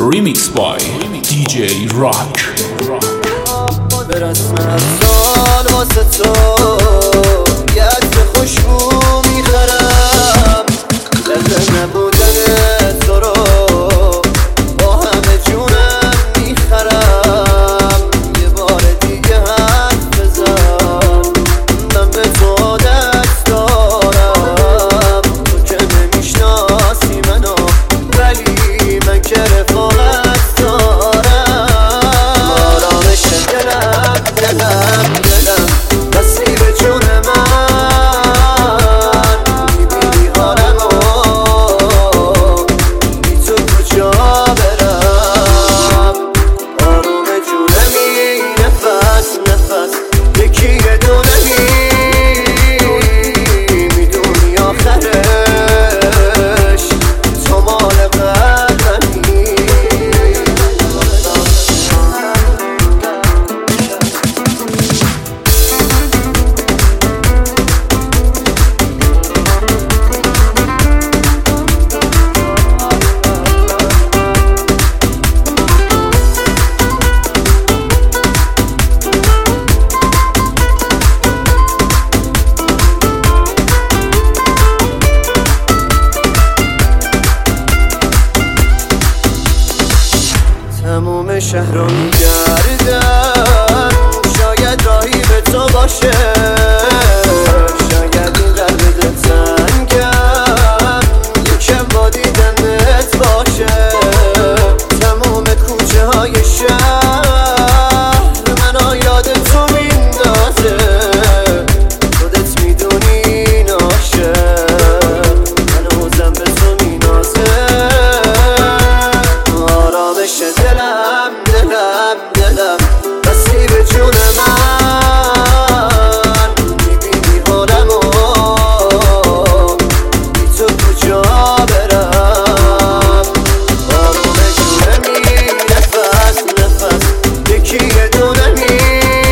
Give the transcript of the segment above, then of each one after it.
Remix by DJ Rock. برسم از سال واسه تو یه عطر خوشبو میخرم دل نبودن تو رو با همه جونم میخرم یه بار دیگه حرف بزن من به تو عادت دارم تو که نمیشناسی منو ولی من که رفاقت دارم آرامش دلم مسیر جون من میبینی حالمو بی تو کجا برم آروم جونمی نفس یکی یه دونمی میدونی آخرش تو مال قلبمی تموم شهر رو میگردم شاید راهی به تو باشه شاید این قلب دلتنگم یکم با دیدنت باشه تموم کوچه های شهر منو یاد تو میندازه خودت میدونی ناشه هنوزم به تو مینازه آرامش دلم مسیر جون من میبینی حالمو بی تو کجا برم آروم جونمی نفس یکی یه دونمی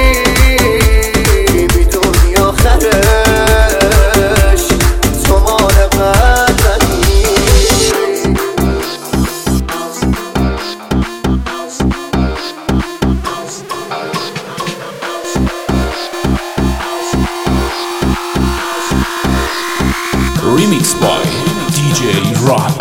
میدونی آخرش تو مال قلبمی Remix by DJ Rock.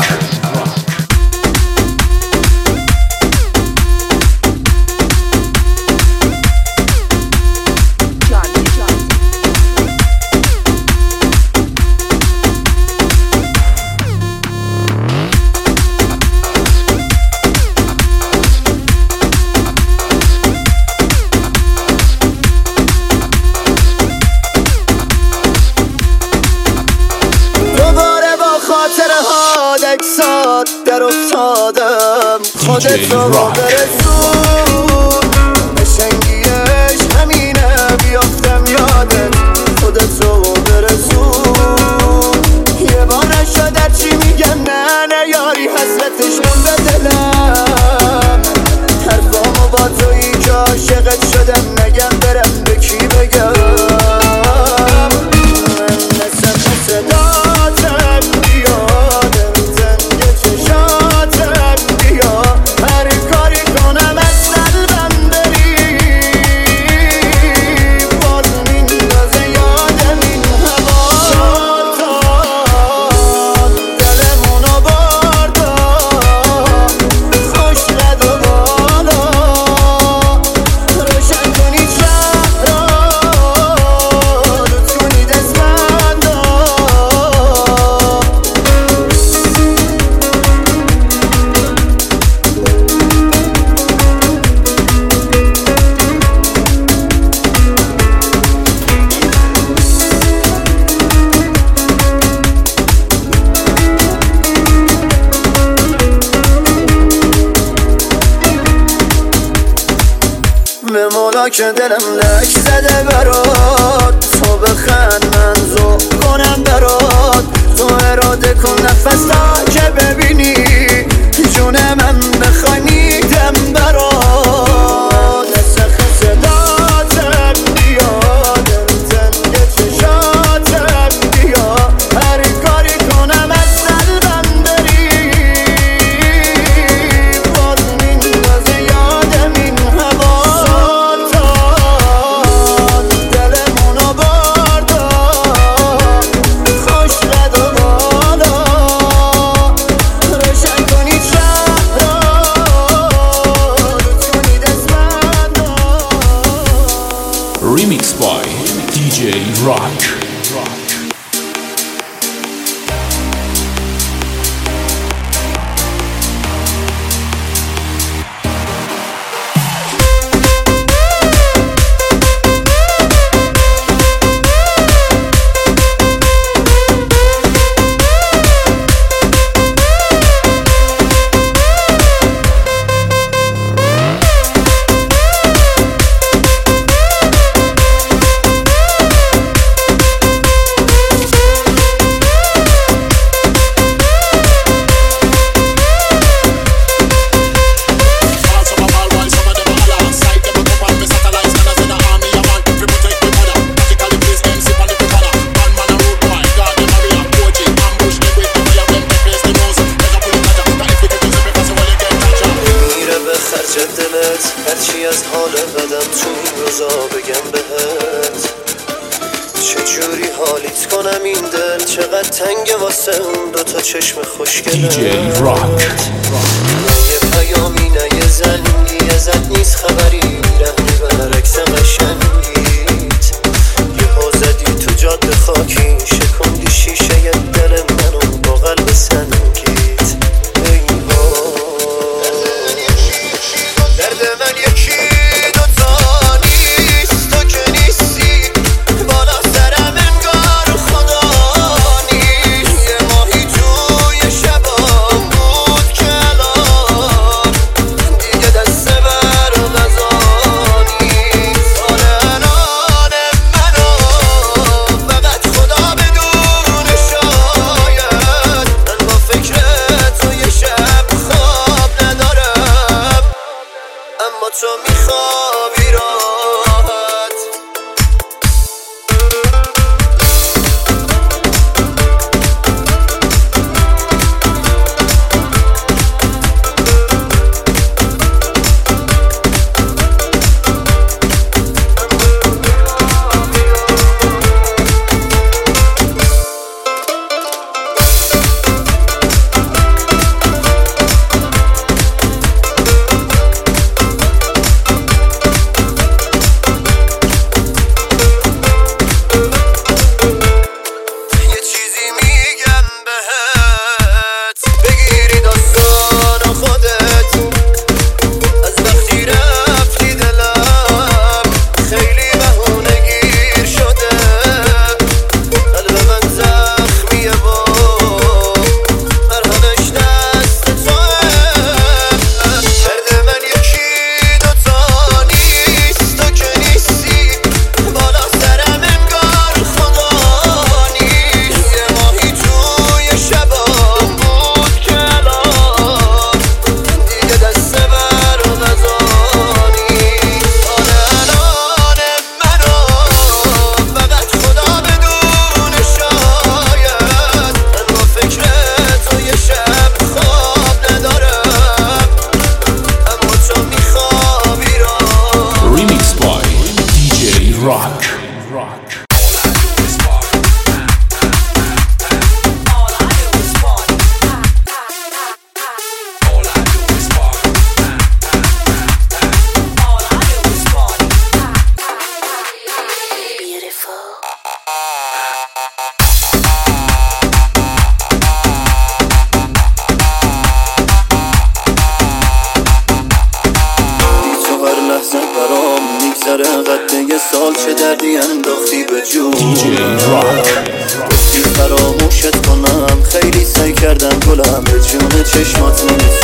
اکسات در افتادم خودت رو برسون بشنگیش همینه بیافتم یادت خودت رو برسون یه بار نشد چی میگم نه یاری حسرتش مونده دلم حرفامو با تویی که عاشقت شدم نگم برم به کی بگم من نسخ صداتم بیادم هر کاری کنم از قلبم بری باز میندازه یادم این هوا دلمونو بردا خوش رد و بالا روشن کنی شهر رو کنی دستمندا به مولا که دلم لک زده برات تو بخند من ذوق کنم برات تو اراده کن نفس تا که ببینی جون من بخوای میدم برات نسخ صداتم بیادم تنگ چشاتم بیا هر کاری کنم از قلبم بری باز by DJ Rock. هرچی از حال بدم تو این روزا بگم بهت، چجوری حالیت کنم این دل چقدر تنگه واسه اون دوتا چشم خوشگله. DJ Rock. نه یه پیامی نه یه زنگی ازت نیست خبری، رهنی برعکس قشنگیت یهو زدی تو جاده خاکی، شکندی شیشه دل منو با قلب سنگیت. تو میخوابی راحت. یه سال چه دردی انداختی به جونم، گفتی فراموشت کنم، خیلی سعی کردم گلم، به جون چشمات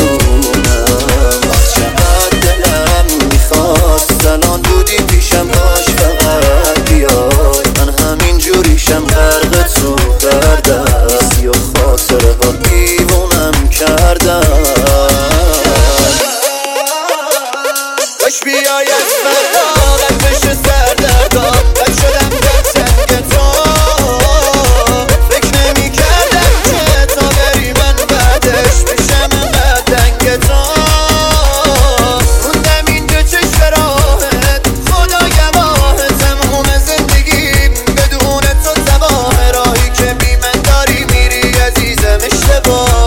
نمیتونم. چقدر دلم میخواست الان بودی پیشم، باش فقط بیای، من همین جوریشم غرق تو کردم، ایسی و خاطره ها دیوونم کردم. باش بیای از فردا بشه سردرگم، بد شدم در تنگ تو، فکر نمی کردم که تا بری من بعدش بشم انقدر دنگ تو. موندم اینجا چشم راهت، خدا گواه تموم زندگیم بدون تو تباه، راهی که بی من داری میری عزیزم اشتباه.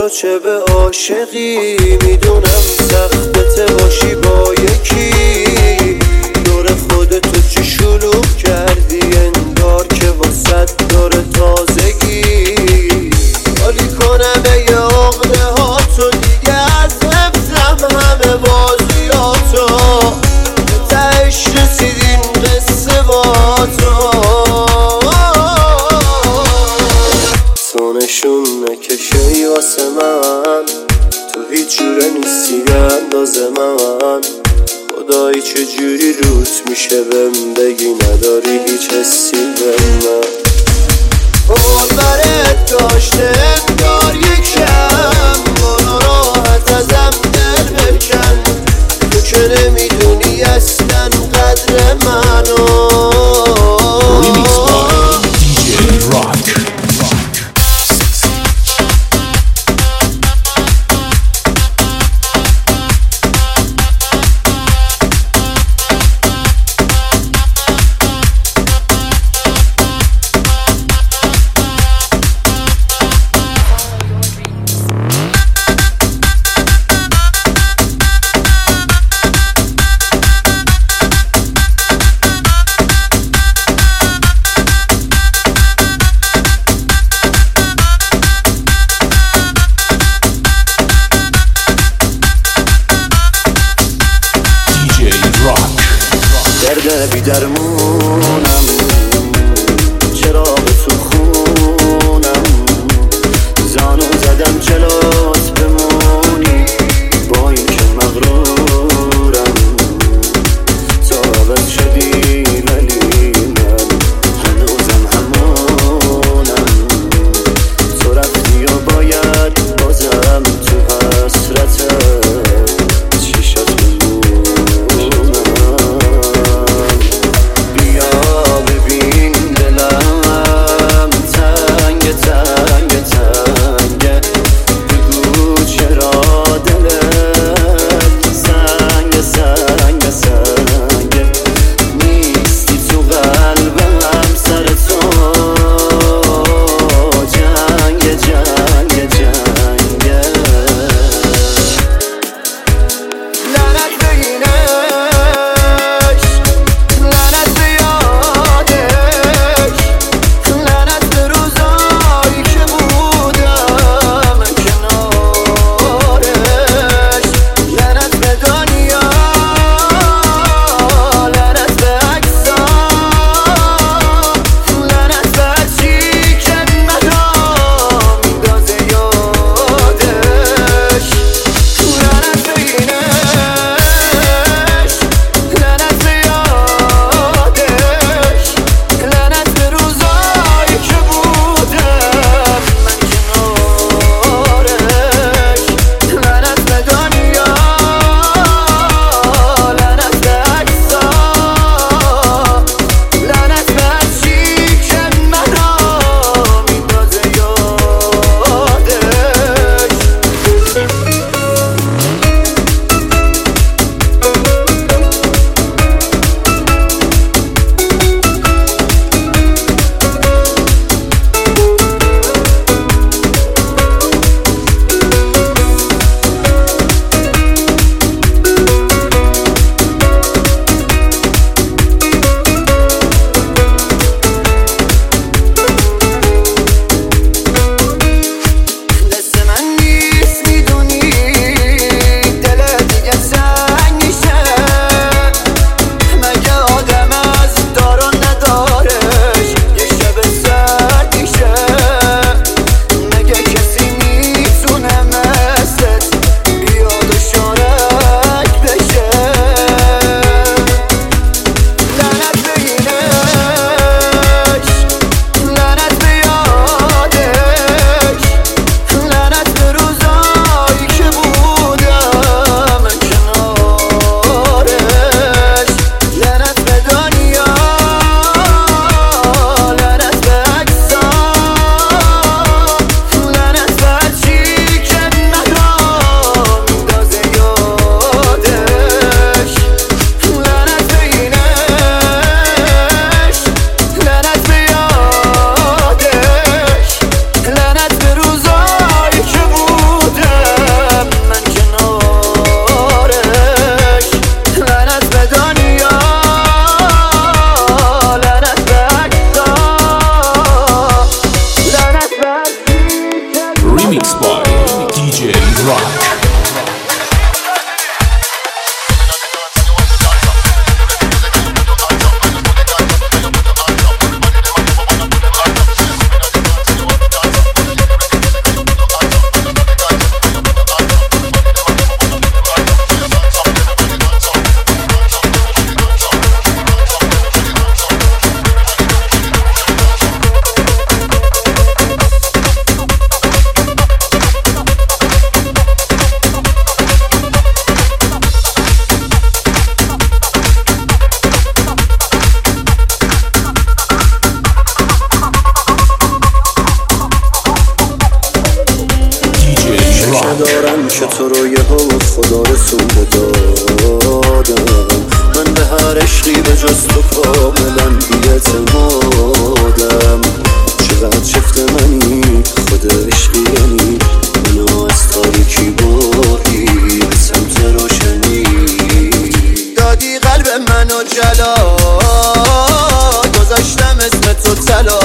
تو چه به عاشقی میدونم سخته باشی با یکی دور خودتو چی شلوغ کردی انگار که واسد داره تازگی حالی کنم ای عقده ها تو دیگه از حفظم همه بازیاتو تهش رسیدین قصه با تو نشون نکشی واسه من تو هیچ جوره نیستی انداز من خدایی چجوری روت میشه بهم بگی نداری هیچ حسی به من برات داشته انگار یکم برو راحت ازم دل بکن تو که نمیدونی اصلا قدر منو درد بی درمونم چراغ تو خونم زانو زدم جلات بمونی با این که مغرورم ثابت شدی ولی من هنوزم همونم تو رفتی و باید بازم تو حسرتم بیا ببین رفیقی به جز تو کاملا بی‌اعتمادم. چقدر چفت منی خود عشقی یعنی منو از تاریکی بردی به سمت روشنی. دادی قلب منو جلا گذاشتم اسم تو طلا.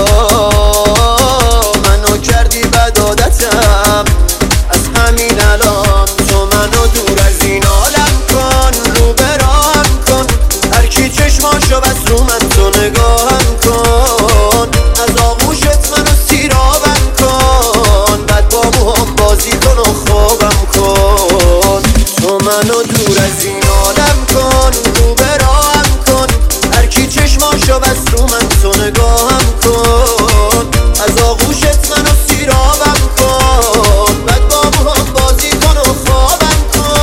منو کردی بد عادتم از همین الان. تو منو دور از این عالم کن رو برام کن. هر کی چشماشو بس رو من تو نگاهم کن. از آغوشت منو سیرابم کن. بعد با موهام بازی کن و خوابم کن. تو منو دور از این عالم کن رو برام کن. هر کی چشماشو بس رو من تو نگاهم کن. از آغوشت منو سیرابم کن. بعد با موهام بازی کن و خوابم کن.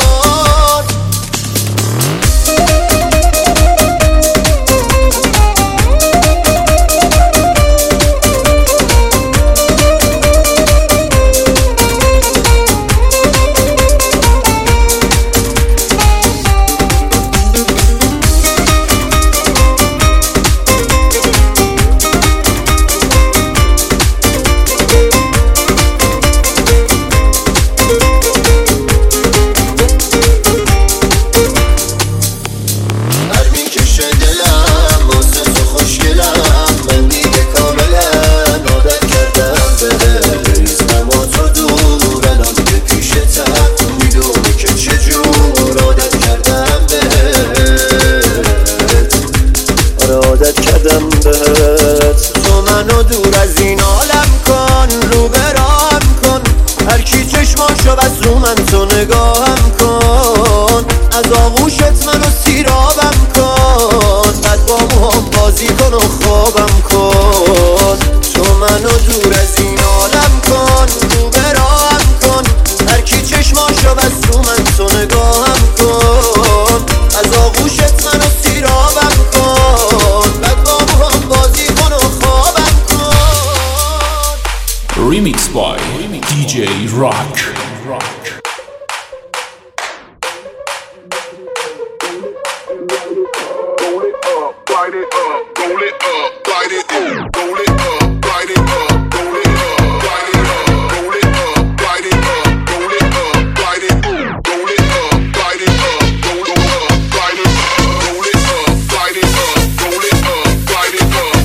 تو منو دور از این عالم کن رو برام کن. هر کی چشماشو بس رو من تو نگاهم کن. از آغوشت منو سیرابم کن. بعد با موهام بازی کن و خوابم کن. تو منو دور از این عالم کن رو برام کن. هر کی چشماشو بس رو من تو نگاهم کن. از آغوشت منو سیرابم کن. بعد با موهام بازی کن و خوابم کن. Remix by DJ Rock. Roll it up, light it up, roll it up, light it up, roll it up, light it up, roll it up, light it up, roll it up, light it up, roll it up, light it up, roll it up, light it up, roll it up, light it up, roll it up, light it up, roll it up, light it up.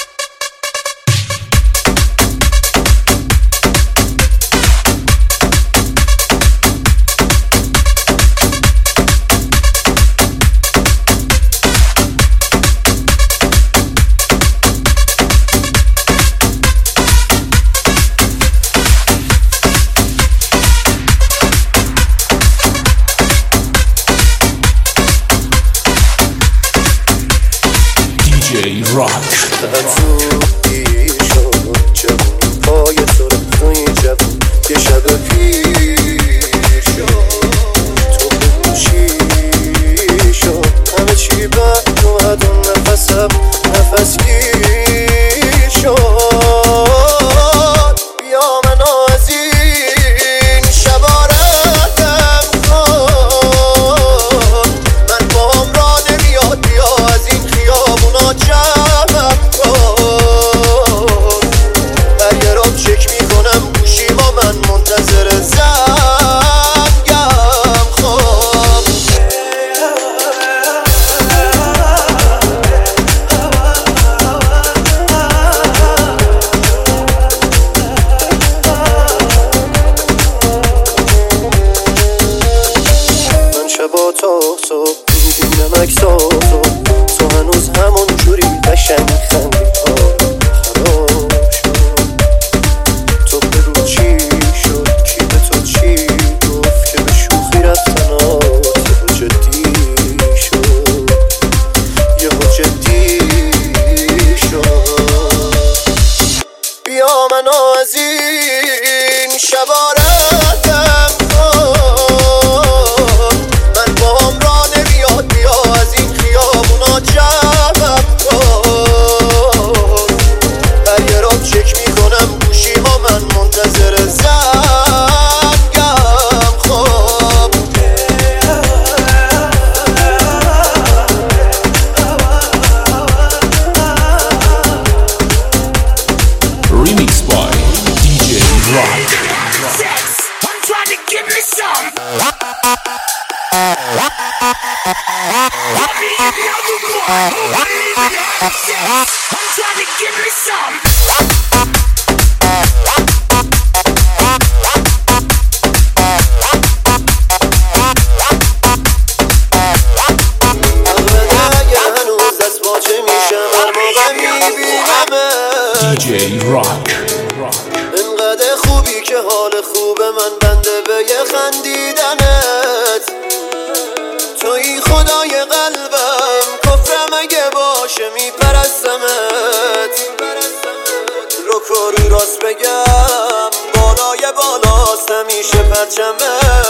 DJ Rock. دیر شد جوون پای تو رفتوی جوون یه شب پیر شد. تو بگو چی شد همه چی بد اومد اون نفسم نفس گیر شد. بیا منو از این شبا ردم کن. من باهم را نمیاد بیا از این خیابونا جمعم کن. هر یه راب چک میکنم گوشی با من منتظر زنگم خب. من شبا تا صبح میبینم اکساتو. تو هنوز همون جوری قشنگ خندی خراب شد. تو بگو چی شد کی به تو چی گفت که به شوخی رفتنات یهو جدی شد. یهو جدی شد. بیا منو از این شبا ردم کن. من باهم را نمیاد بیا از این خیابونا جمعم کن. DJ Rock. انقدر خوبی که حال خوب من بنده به یه خندیدنت. توی خدای قلبم، کفرم اگه باشه میپرستمت. رو راست بگم بالای بالاست همیشه پرچمت.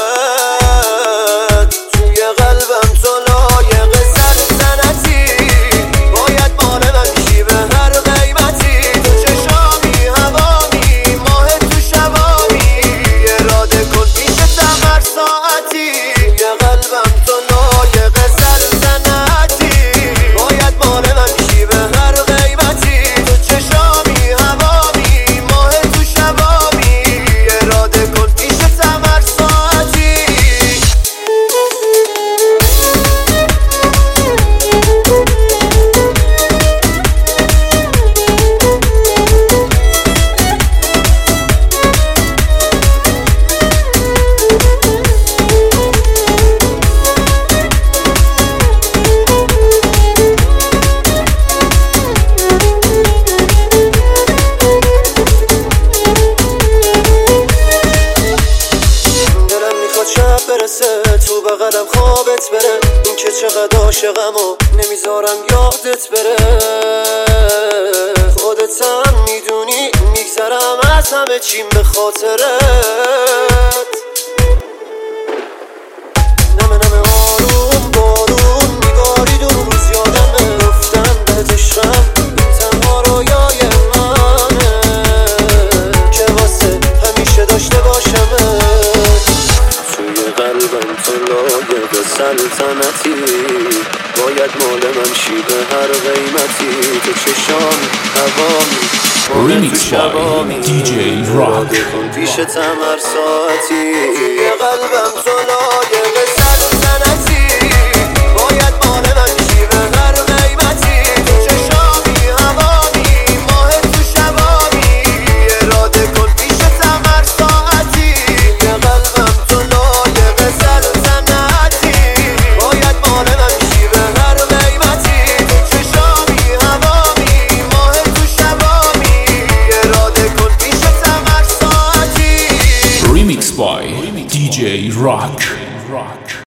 توی قلبم تو لایق سلطنتی، باید مال من بشی به هر قیمتی. تو چشامی هوامی ماه تو شبامی، اراده کن پیشتم هر ساعتی. توی قلبم تو لایق سلطنتی، باید مال من بشی به هر قیمتی. تو چشامی هوامی ماه تو شبامی، اراده کن پیشتم هر ساعتی. شب برسه تو بغلم خوابت بره، این که چقدر عاشقم و نمیذارم یادت بره. خودت هم میدونی میگذرم از همه چیم به خاطرت. نمه آروم بارون میبارید اون روز یادمه. گفتم بهت عشقم این تنها رویای منه، که واسه همیشه داشته باشمه. قلبم تو لایق سلطنتی، باید مال من شی به هر قیمتی. تو چشام هوامی Remix by DJ Rock. پیشتم هر ساعتی. توی قلبم تو لایق سلطنتی، باید مال من شی به هر قیمتی. تو چشامی هوامی ماه تو شبامی، اراده کن پیشتم هر ساعتی. توی قلبم تو لایق سلطنتی، باید مال من شی به هر قیمتی. تو چشامی هوامی ماه تو شبامی، اراده کن پیشتم هر ساعتی. Remix by DJ Rock.